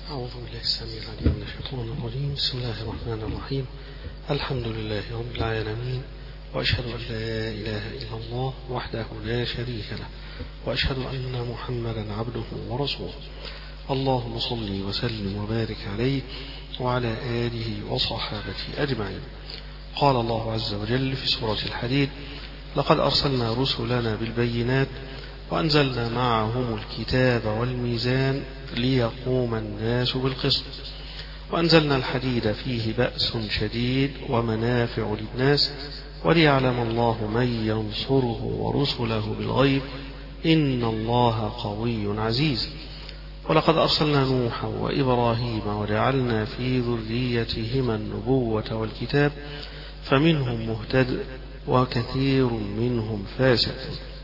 أعوذ بالله السميع العليم من الشيطان الرجيم. بسم الله الرحمن الرحيم. الحمد لله رب العالمين، وأشهد أن لا إله إلا الله وحده لا شريك له، وأشهد أن محمدا عبده ورسوله. اللهم صل وسلم وبارك عليه وعلى آله وصحابته أجمعين. قال الله عز وجل في سورة الحديد: لقد أرسلنا رسلنا بالبينات وأنزلنا معهم الكتاب والميزان ليقوم الناس بالقسط، وأنزلنا الحديد فيه بأس شديد ومنافع للناس وليعلم الله من ينصره ورسله بالغيب إن الله قوي عزيز. ولقد أرسلنا نوحا وإبراهيم وجعلنا في ذريتهما النبوة والكتاب فمنهم مهتد وكثير منهم فاسق.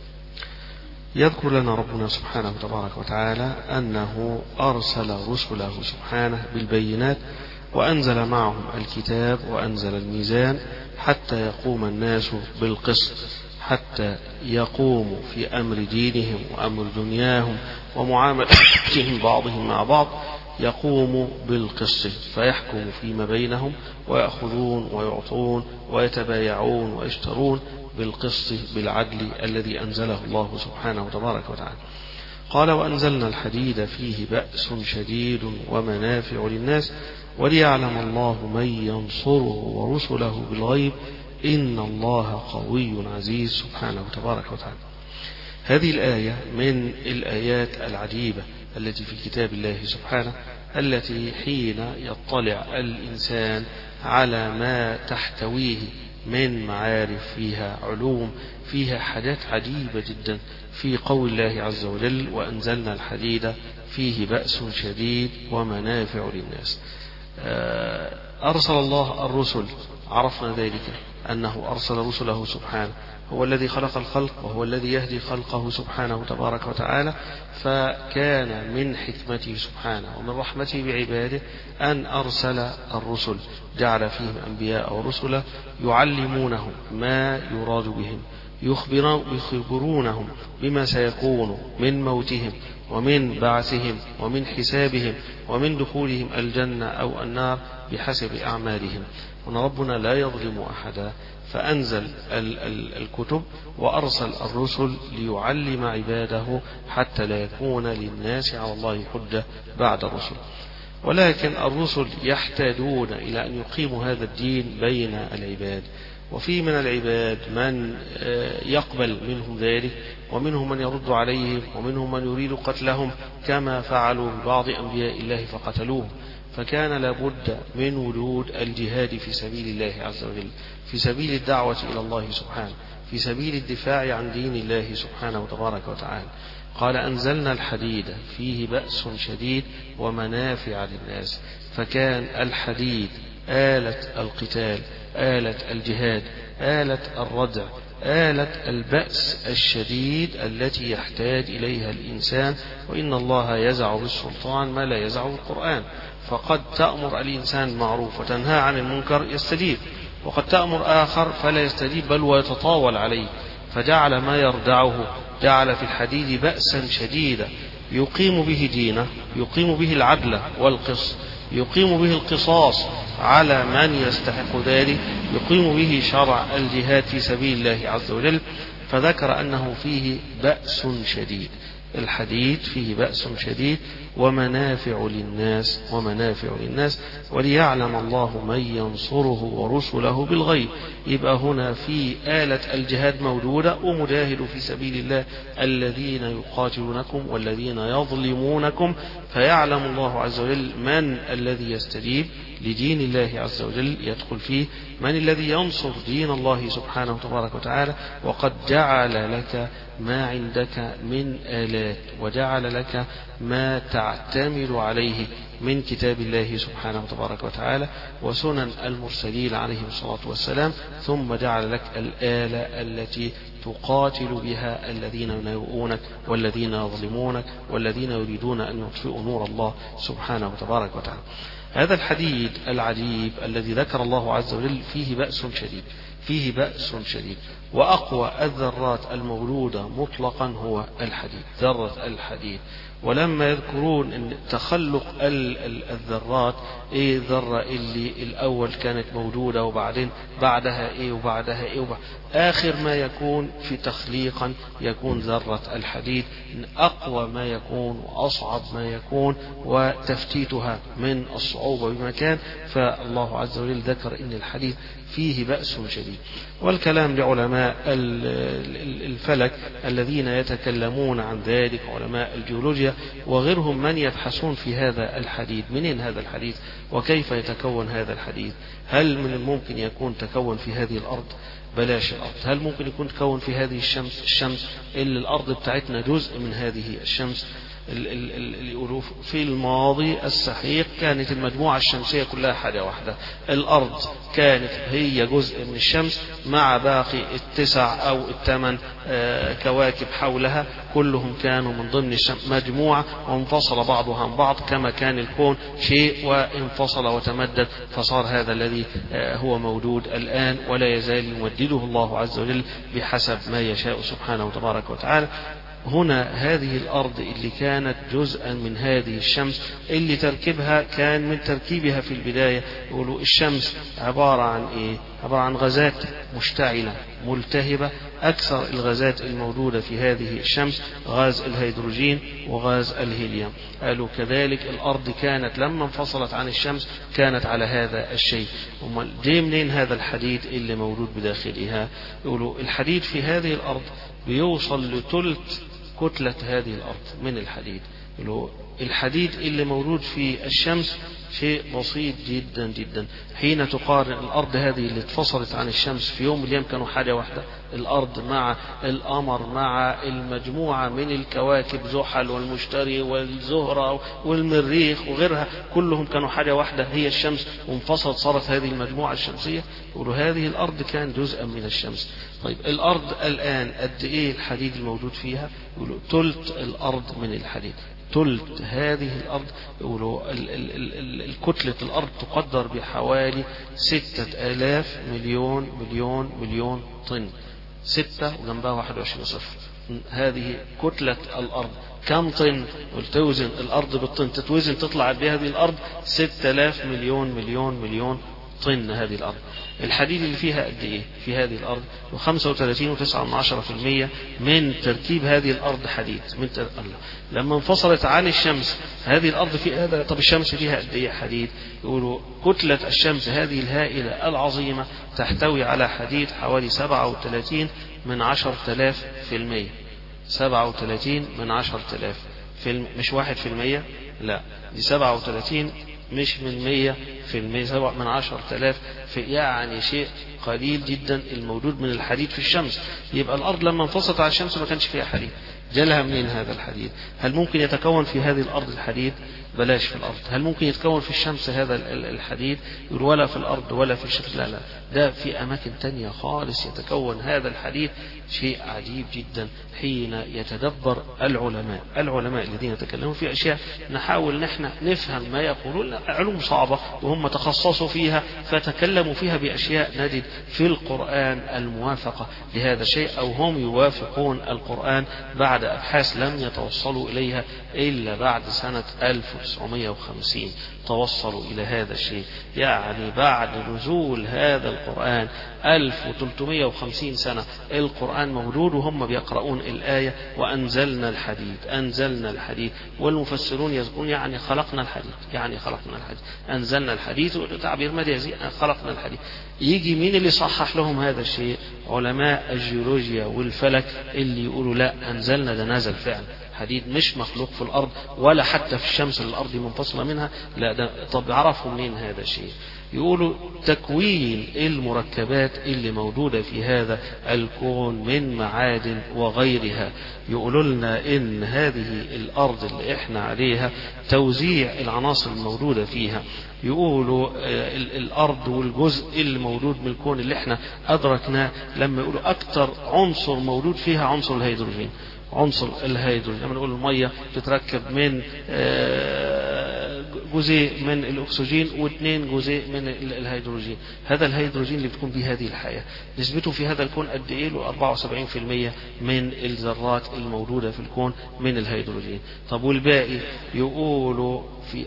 يذكر لنا ربنا سبحانه تبارك وتعالى أنه أرسل رسله سبحانه بالبينات وأنزل معهم الكتاب وأنزل الميزان حتى يقوم الناس بالقسط، حتى يقوموا في أمر دينهم وأمر دنياهم ومعاملتهم بعضهم مع بعض، يقوموا بالقسط فيحكموا فيما بينهم ويأخذون ويعطون ويتبايعون ويشترون بالقسط بالعدل الذي أنزله الله سبحانه تبارك وتعالى. قال: وأنزلنا الحديد فيه بأس شديد ومنافع للناس وليعلم الله من ينصره ورسله بالغيب إن الله قوي عزيز سبحانه تبارك وتعالى. هذه الآية من الآيات العجيبة التي في كتاب الله سبحانه، التي حين يطلع الإنسان على ما تحتويه من معارف، فيها علوم، فيها حاجات عجيبة جدا في قول الله عز وجل: وأنزلنا الحديد فيه بأس شديد ومنافع للناس. أرسل الله الرسل، عرفنا ذلك أنه أرسل رسله سبحانه، هو الذي خلق الخلق وهو الذي يهدي خلقه سبحانه تبارك وتعالى، فكان من حكمته سبحانه ومن رحمته بعباده أن أرسل الرسل، جعل فيهم أنبياء ورسلا يعلمونهم ما يراد بهم، يخبرونهم بما سيكون من موتهم ومن بعثهم ومن حسابهم ومن دخولهم الجنة أو النار بحسب أعمالهم. وأن ربنا لا يظلم أحدا، فأنزل الكتب وأرسل الرسل ليعلم عباده حتى لا يكون للناس على الله حجة بعد الرسل. ولكن الرسل يحتاجون إلى أن يقيموا هذا الدين بين العباد، وفي من العباد من يقبل منهم ذلك، ومنهم من يرد عليهم، ومنهم من يريد قتلهم كما فعلوا ببعض أنبياء الله فقتلوهم. فكان لابد من وجود الجهاد في سبيل الله عز وجل، في سبيل الدعوة إلى الله سبحانه، في سبيل الدفاع عن دين الله سبحانه تبارك وتعالى. قال: أنزلنا الحديد فيه بأس شديد ومنافع للناس. فكان الحديد آلة القتال، آلة الجهاد، آلة الردع، آلة البأس الشديد التي يحتاج إليها الإنسان. وإن الله يزع بالسلطان ما لا يزع القرآن. فقد تأمر الإنسان معروف وتنهى عن المنكر يستجيب، وقد تأمر آخر فلا يستجيب بل ويتطاول عليه، فجعل ما يردعه، جعل في الحديد بأسا شديدا يقيم به دينه، يقيم به العدل والقسط، يقيم به القصاص على من يستحق ذلك، يقيم به شرع الجهاد في سبيل الله عز وجل. فذكر أنه فيه بأس شديد، الحديد فيه بأس شديد ومنافع للناس وليعلم الله من ينصره ورسله بالغيب. يبقى هنا في آلة الجهاد موجودة، ومجاهد في سبيل الله الذين يقاتلونكم والذين يظلمونكم، فيعلم الله عز وجل من الذي يستجيب لدين الله عز وجل يدخل فيه، من الذي ينصر دين الله سبحانه تبارك وتعالى. وقد جعل لك ما عندك من آلات، وجعل لك ما تعتمد عليه من كتاب الله سبحانه تبارك وتعالى وسنن المرسلين عليهم الصلاة والسلام، ثم جعل لك الآلة التي تقاتل بها الذين يناوئونك والذين يظلمونك والذين يريدون أن يطفئوا نور الله سبحانه تبارك وتعالى. هذا الحديد العجيب الذي ذكر الله عز وجل فيه بأس شديد، وأقوى الذرات الموجودة مطلقا هو الحديد، ذرة الحديد. ولما يذكرون ان تخلق الذرات، ايه الذرة اللي الاول كانت موجودة وبعدين بعدها ايه وبعدها ايه اخر ما يكون في تخليقا يكون ذرة الحديد، إن اقوى ما يكون واصعب ما يكون وتفتيتها من الصعوبة بمكان. فالله عز وجل ذكر ان الحديد فيه بأس شديد. والكلام لعلماء الفلك الذين يتكلمون عن ذلك، علماء الجيولوجيا وغيرهم، من يبحثون في هذا الحديد، منين هذا الحديد وكيف يتكون هذا الحديد؟ هل من الممكن يكون تكون في هذه الأرض؟ بلاش الأرض. هل ممكن يكون تكون في هذه الشمس اللي الأرض بتاعتنا جزء من هذه الشمس؟ في الماضي السحيق كانت المجموعة الشمسية كلها حاجة واحدة، الأرض كانت هي جزء من الشمس مع باقي 9 أو 8 كواكب حولها، كلهم كانوا من ضمن مجموعة وانفصل بعضها عن بعض كما كان الكون شيء وانفصل وتمدد، فصار هذا الذي هو موجود الآن ولا يزال يمدده الله عز وجل بحسب ما يشاء سبحانه وتبارك وتعالى. هنا هذه الأرض اللي كانت جزءا من هذه الشمس اللي تركيبها كان من تركيبها في البداية يقولوا الشمس عبارة عن إيه؟ عبارة عن غازات مشتعلة ملتهبة. أكثر الغازات الموجودة في هذه الشمس غاز الهيدروجين وغاز الهيليوم. قالوا كذلك الأرض كانت لما انفصلت عن الشمس كانت على هذا الشيء. جاي منين هذا الحديد اللي موجود بداخلها؟ يقولوا الحديد في هذه الأرض بيوصل لثلث كتلة هذه الأرض من الحديد. الحديد اللي موجود في الشمس شيء بسيط جدا جدا. حين تقارن الأرض هذه اللي اتفصلت عن الشمس في يوم من الأيام كانوا حاجة واحدة، الأرض مع القمر مع المجموعة من الكواكب زحل والمشتري والزهرة والمريخ وغيرها كلهم كانوا حاجة واحدة هي الشمس، وانفصلت صارت هذه المجموعة الشمسية. يقولوا هذه الأرض كان جزءا من الشمس. طيب الأرض الآن قد إيه الحديد الموجود فيها؟ يقولوا ثلث الأرض من الحديد. ثلث هذه الأرض. يقولوا الكتلة الأرض تقدر بحوالي 6000 مليون طن. 6 وجنبها 21 صفر. هذه كتلة الأرض. كم طن؟ توزن الأرض بالطن تتوزن تطلع بهذه الأرض 6000 مليون طن. هذه الأرض الحديد اللي فيها قد إيه في هذه الأرض؟ 35.9% من تركيب هذه الأرض حديد. لما انفصلت عن الشمس هذه الأرض في هذا، طب الشمس فيها قد إيه حديد؟ يقولوا كتلة الشمس هذه الهائلة العظيمة تحتوي على حديد حوالي 37/10,000%. 37/10,000، مش 1%، لا دي 37 مش من 100%، 7/10,000. يعني شيء قليل جدا الموجود من الحديد في الشمس. يبقى الأرض لما انفصلت على الشمس ما كانش فيها حديد. جالها منين هذا الحديد؟ هل ممكن يتكون في هذه الأرض الحديد؟ بلاش في الأرض. هل ممكن يتكون في الشمس هذا الحديد؟ يقول ولا في الأرض ولا في الشمس. لا ده في أماكن تانية خالص يتكون هذا الحديد. شيء عجيب جدا حين يتدبر العلماء الذين يتكلمون في أشياء نحاول نحن نفهم ما يقولون. علوم صعبة وهم تخصصوا فيها فتكلموا فيها بأشياء نجد في القرآن الموافقة لهذا الشيء، أو هم يوافقون القرآن بعد أبحاث لم يتوصلوا إليها إلا بعد سنة 1950 توصلوا إلى هذا الشيء. يعني بعد نزول هذا القرآن 1350 سنة القرآن موجود وهم بيقرؤون الآية وأنزلنا الحديد. والمفسرون يذكرون يعني خلقنا الحديد، أنزلنا الحديد تعبير مجازي، خلقنا الحديد. يجي مين اللي صحح لهم هذا الشيء؟ علماء الجيولوجيا والفلك اللي يقولوا لا أنزلنا، ده نزل فعلا حديد مش مخلوق في الأرض ولا حتى في الشمس اللي الأرض منفصلة منها. لا ده طب عرفوا منين هذا الشيء؟ يقولوا تكوين المركبات اللي موجودة في هذا الكون من معادن وغيرها. يقولوا لنا إن هذه الأرض اللي إحنا عليها توزيع العناصر الموجودة فيها. يقولوا الأرض والجزء اللي موجود من الكون اللي إحنا أدركناه، لما يقولوا أكثر عنصر موجود فيها عنصر الهيدروجين. لما نقول المية تتركب من جزيء من الأكسجين و2 جزيء من الهيدروجين. هذا الهيدروجين اللي بتكون به هذه الحياة نسبته في هذا الكون قد إيه؟ له 74% من الذرات الموجودة في الكون من الهيدروجين. طب والباقي يقولوا في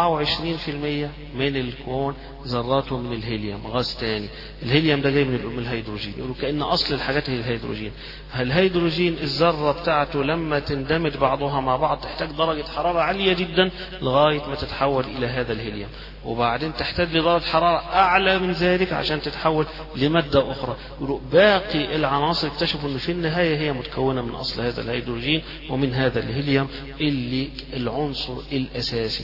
24% من الكون ذراته من الهيليوم، غاز تاني. الهيليوم ده جاي من الهيدروجين. يقولوا كأن أصل الحاجات هي الهيدروجين. الهيدروجين الذرة بتاعته لما تندمج بعضها مع بعض تحتاج درجة حرارة عالية جدا لغاية ما تتحول إلى هذا الهيليوم، وبعدين تحتاج لدرجة حرارة أعلى من ذلك عشان تتحول لمادة أخرى. يقولوا باقي العناصر اكتشفوا أن في النهاية هي متكونة من أصل هذا الهيدروجين ومن هذا الهيليوم اللي العنصر الأساسي.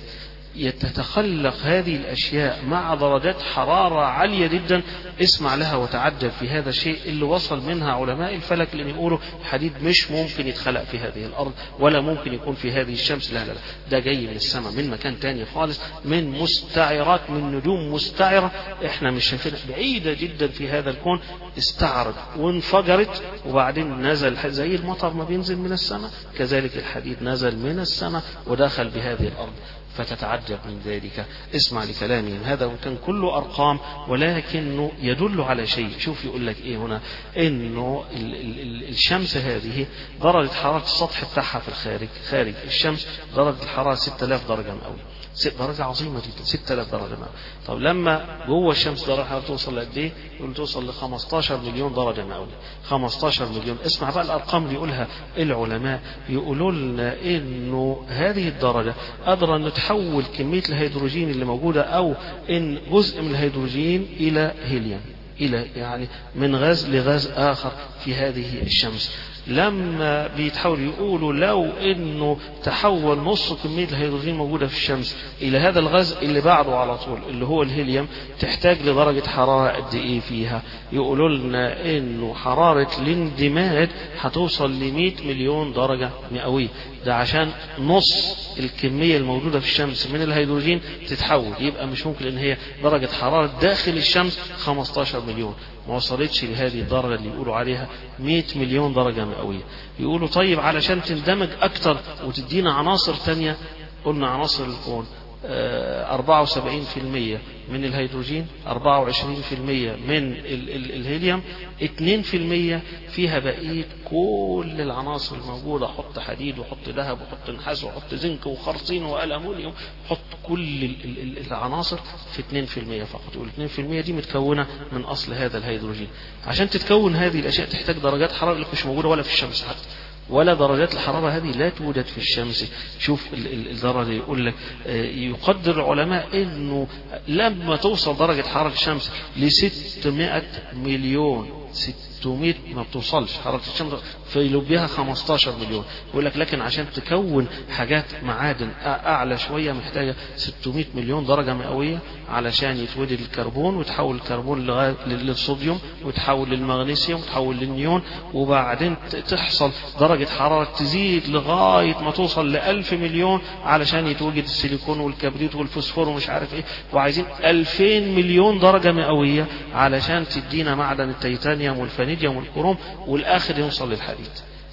يتخلق هذه الأشياء مع درجات حرارة عالية جدا. اسمع لها وتعجب في هذا الشيء اللي وصل منها علماء الفلك اللي يقولوا الحديد مش ممكن يتخلق في هذه الأرض ولا ممكن يكون في هذه الشمس. لا لا لا، ده جاي من السماء، من مكان تاني خالص، من مستعرات، من نجوم مستعرة احنا مش شايفينها، بعيدة جدا في هذا الكون، استعرت وانفجرت وبعدين نزل زي المطر ما بينزل من السماء، كذلك الحديد نزل من السماء ودخل بهذه الأرض. فتتعجب من ذلك. اسمع لكلامهم هذا، وكان كله أرقام ولكنه يدل على شيء. شوف يقول لك إيه هنا، إنه الشمس هذه درجة حرارة السطح بتاعها في خارج الشمس درجة الحرارة 6000 درجة مئوية. درجة عظيمة جدا، 6000 درجة مئوية. طب لما جوه الشمس درجة الحرارة توصل لقد ايه؟ يقول توصل ل 15 مليون درجة مئوية. 15 مليون. اسمع بقى الأرقام اللي يقولها العلماء. يقولوا لنا إنه هذه الدرجة قادرة أن تحول كمية الهيدروجين اللي موجودة أو إن جزء من الهيدروجين إلى هيليوم، إلى يعني من غاز لغاز آخر في هذه الشمس. لما بيتحول يقولوا لو انه تحول نص كمية الهيدروجين موجودة في الشمس الى هذا الغاز اللي بعده على طول اللي هو الهيليوم، تحتاج لدرجة حرارة قد ايه فيها؟ يقولوا لنا انه حرارة الاندماج هتوصل ل 100 مليون درجة مئوية. ده عشان نص الكمية الموجودة في الشمس من الهيدروجين تتحول. يبقى مش ممكن ان هي درجة حرارة داخل الشمس 15 مليون، ما وصلتش لهذه الدرجة اللي يقولوا عليها 100 مليون درجة مئوية. يقولوا طيب علشان تندمج أكتر وتدينا عناصر تانية، قلنا عناصر الكون 74% من الهيدروجين، 24% من الهيليوم، 2% فيها بقية كل العناصر الموجودة. حط حديد وحط ذهب وحط نحاس وحط زنك وخرسين وألمونيوم، حط كل العناصر في 2% فقط. يقول 2% دي متكونة من أصل هذا الهيدروجين. عشان تتكون هذه الأشياء تحتاج درجات حرارة اللي مش موجودة ولا في الشمس حتى، ولا درجات الحرارة هذه لا توجد في الشمس. شوف الدرجة يقول لك يقدر العلماء انه لما توصل درجة حرارة الشمس ل 600 مليون، 600 ما بتوصلش حرارة الشمس في لبها 15 مليون. يقول لك لكن عشان تكون حاجات معادن اعلى شوية محتاجة 600 مليون درجة مئوية علشان يتوجد الكربون، وتحول الكربون للصوديوم، وتحول للمغنيسيوم، وتحول للنيون، وبعدين تحصل درجة حرارة تزيد لغاية ما توصل ل1000 مليون علشان يتوجد السيليكون والكبريت والفوسفور ومش عارف ايه، وعايزين 2000 مليون درجة مئوية علشان تدينا معدن التيتانيوم والفانيديوم والكروم، والاخر يوصل للحديد.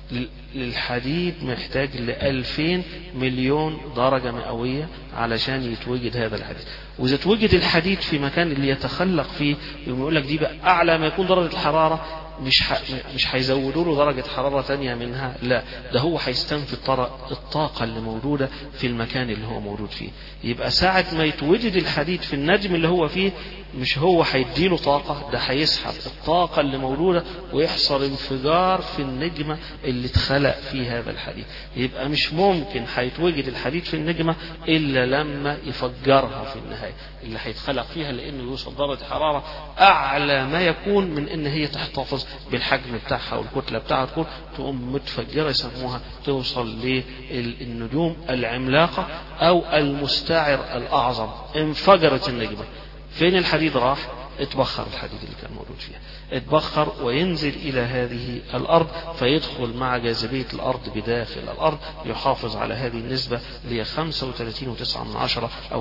للحديد محتاج ل2000 مليون درجة مئوية علشان يتوجد هذا الحديد. وإذا توجد الحديد في مكان اللي يتخلق فيه، يقول لك دي بقى أعلى ما يكون درجة الحرارة، مش هيزودوا له درجة حرارة تانية منها، لا، ده هو هيستنفذ الطاقة اللي موجودة في المكان اللي هو موجود فيه. يبقى ساعة ما يتوجد الحديد في النجم اللي هو فيه، مش هو هيديله طاقة، ده هيسحب الطاقة اللي موجودة ويحصل انفجار في النجمة اللي اتخلق فيه هذا الحديد. يبقى مش ممكن هيتوجد الحديد في النجمة إلا لما يفجرها في النهاية اللي هيتخلق فيها، لأنه يوصل درجة حرارة أعلى ما يكون من إن هي تحتفظ بالحجم بتاعها والكتلة بتاعها، تقوم متفجرة يسموها، توصل للنجوم العملاقة أو المستعر الأعظم. انفجرت النجمة، فين الحديد راح؟ اتبخر الحديد اللي كان موجود فيها، اتبخر وينزل إلى هذه الأرض فيدخل مع جاذبية الأرض بداخل الأرض، يحافظ على هذه النسبة اللي هي 35.9 أو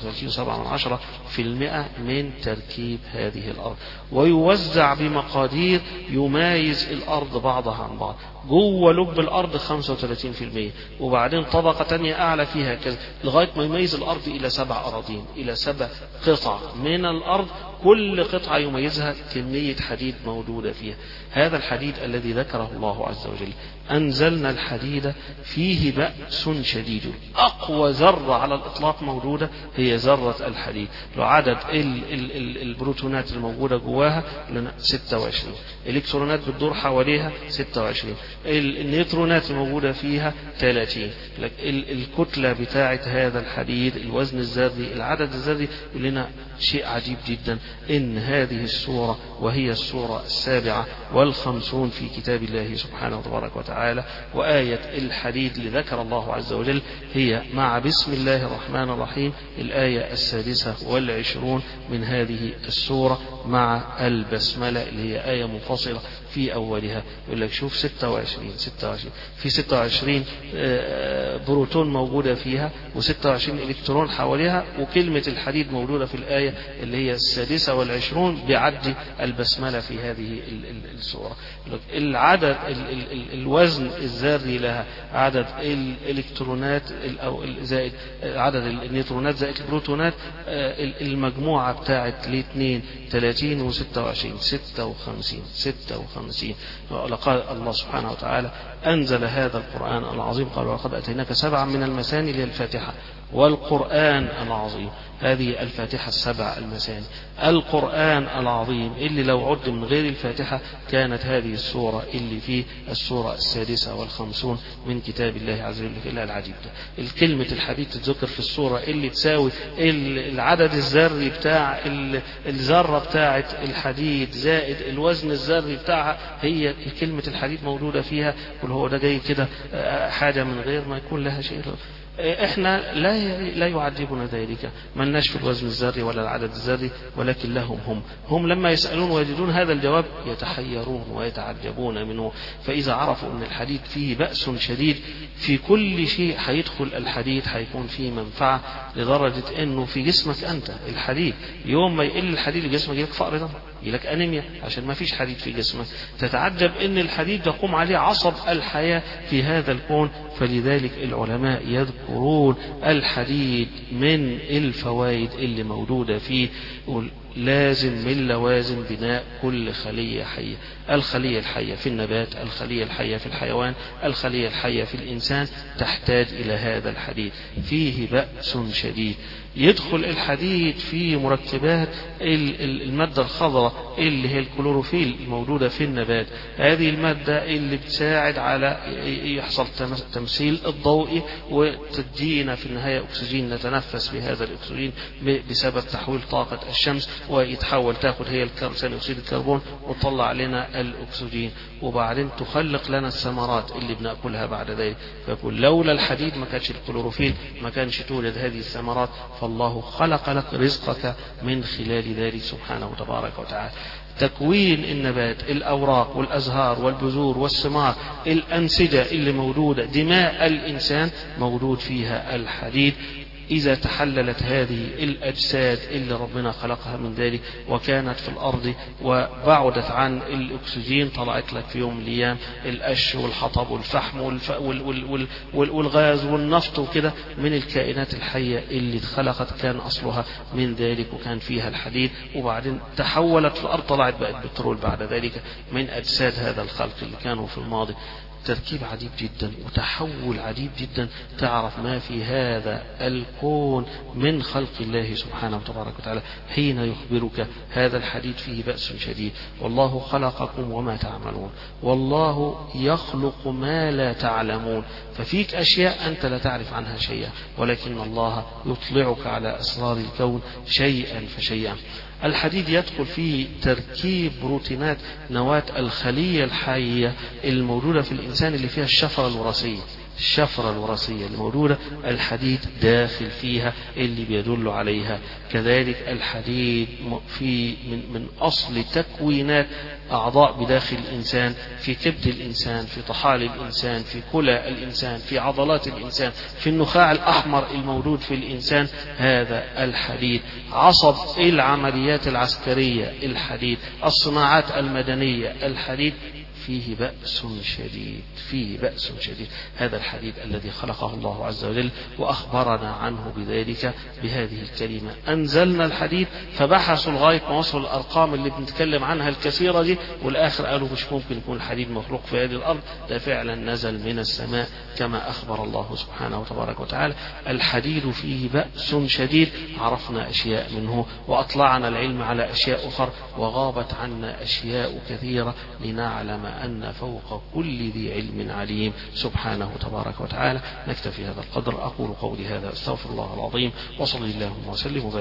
35.7% من تركيب هذه الأرض، ويوزع بمقادير يمايز الأرض بعضها عن بعض. جوه لب الأرض 35%، وبعدين طبقة تانية أعلى فيها كذا لغاية ما يميز الأرض إلى 7 أراضين، إلى 7 قطع من الأرض، كل قطعة يميزها كمية حديد موجودة فيها. هذا الحديد الذي ذكره الله عز وجل، أنزلنا الحديد فيه بأس شديد. أقوى ذرة على الإطلاق موجودة هي ذرة الحديد، وعدد البروتونات الموجودة جواها لنا 26، الإلكترونات بتدور حواليها 26، النيوترونات الموجودة فيها 30. الكتلة بتاعة هذا الحديد، الوزن الذري، العدد الذري، لنا شيء عجيب جدا، إن هذه السورة وهي السورة 57 في كتاب الله سبحانه وتبارك وتعالى، وآية الحديد اللي ذكر الله عز وجل هي مع بسم الله الرحمن الرحيم الآية 26 من هذه السورة، مع البسملة اللي هي آية منفصلة في أولها. يقول لك شوف 26 في 26 بروتون موجودة فيها، و26 إلكترون حواليها، وكلمة الحديد موجودة في الآية اللي هي 26 بعد البسملة في هذه السورة. العدد الوزن الذري لها، عدد الإلكترونات أو زائد عدد النيوترونات زائد البروتونات، المجموعة بتاعت الاثنين 30 و26 56. ولقد الله سبحانه وتعالى أنزل هذا القرآن العظيم، قال ولقد أتيناك 7 من المثاني للفاتحة والقرآن العظيم. هذه الفاتحة 7 المثاني، القرآن العظيم اللي لو عد من غير الفاتحة كانت هذه السورة اللي في السورة 56 من كتاب الله عز وجل. إلى العجيب ده الكلمة الحديد تتذكر في السورة اللي تساوي العدد الذري بتاع الذرة بتاعة الحديد زائد الوزن الذري بتاعها، هي كلمة الحديد موجودة فيها. هو ده جاي كده حاجة من غير ما يكون لها شيء. احنا لا يعذبنا ذلك، ما لناش في الوزن الذري ولا العدد الذري، ولكن لهم هم لما يسألون ويجدون هذا الجواب يتحيرون ويتعجبون منه. فإذا عرفوا أن الحديد فيه بأس شديد في كل شيء هيدخل الحديد هيكون فيه منفعة، لدرجة أنه في جسمك أنت الحديد يوم ما يقل الحديد في جسمك يجيلك فقر دم، يجيلك أنيميا عشان ما فيش حديد في جسمك. تتعجب أن الحديد يقوم عليه عصب الحياة في هذا الكون. فلذلك العلماء يذكرون الحديد من الفوائد اللي موجودة فيه، لازم من لوازم بناء كل خلية حية. الخلية الحية في النبات، الخلية الحية في الحيوان، الخلية الحية في الإنسان تحتاج إلى هذا الحديد. فيه بأس شديد. يدخل الحديد في مركبات المادة الخضراء اللي هي الكلوروفيل الموجودة في النبات. هذه المادة اللي بتساعد على يحصل تمثيل الضوئي، وتدينا في النهاية أكسجين نتنفس بهذا الأكسجين بسبب تحويل طاقة الشمس، ويتحول تاخد هي ثاني أكسيد الكربون وتطلع لنا الأكسجين، وبعدين تخلق لنا الثمرات اللي بنأكلها بعد ذلك. فيقول لولا الحديد ما كانش الكلوروفيل، ما كانش توجد هذه الثمرات. فالله خلق لك رزقك من خلال ذلك سبحانه وتبارك وتعالى. تكوين النبات، الأوراق والأزهار والبذور والثمار، الأنسجة اللي موجودة، دماء الإنسان موجود فيها الحديد. إذا تحللت هذه الأجساد اللي ربنا خلقها من ذلك وكانت في الأرض وبعدت عن الأكسجين، طلعت لك في يوم من الأيام القش والحطب والفحم والغاز والنفط وكده من الكائنات الحية اللي اتخلقت، كان أصلها من ذلك وكان فيها الحديد، وبعدين تحولت في الأرض طلعت بقت بترول بعد ذلك من أجساد هذا الخلق اللي كانوا في الماضي. تركيب عجيب جدا وتحول عجيب جدا. تعرف ما في هذا الكون من خلق الله سبحانه وتبارك وتعالى حين يخبرك هذا الحديد فيه بأس شديد. والله خلقكم وما تعملون، والله يخلق ما لا تعلمون. ففيك أشياء أنت لا تعرف عنها شيئا، ولكن الله يطلعك على أسرار الكون شيئا فشيئا. الحديد يدخل في تركيب بروتينات نواة الخلية الحية الموجودة في الإنسان اللي فيها الشفرة الوراثية. الشفرة الوراثية اللي موجودة الحديد داخل فيها اللي بيدل عليها. كذلك الحديد من أصل تكوينات أعضاء بداخل الإنسان، في كبد الإنسان، في طحال الإنسان، في كلى الإنسان، في عضلات الإنسان، في النخاع الأحمر الموجود في الإنسان، هذا الحديد. عصب العمليات العسكرية الحديد، الصناعات المدنية الحديد، فيه بأس شديد، فيه بأس شديد. هذا الحديد الذي خلقه الله عز وجل وأخبرنا عنه بذلك بهذه الكلمة. أنزلنا الحديد، فبحثوا لغاية ما وصلوا الأرقام اللي بنتكلم عنها الكثيرة دي، والآخر قالوا مش ممكن يكون الحديد مخلوق في هذه الأرض، ده فعلا نزل من السماء كما أخبر الله سبحانه وتبارك وتعالى. الحديد فيه بأس شديد. عرفنا أشياء منه وأطلعنا العلم على أشياء أخرى، وغابت عنا أشياء كثيرة لنعلم أن فوق كل ذي علم عليم سبحانه تبارك وتعالى. نكتفي هذا القدر. أقول قولي هذا، أستغفر الله العظيم، وصلى اللهم وسلم وبارك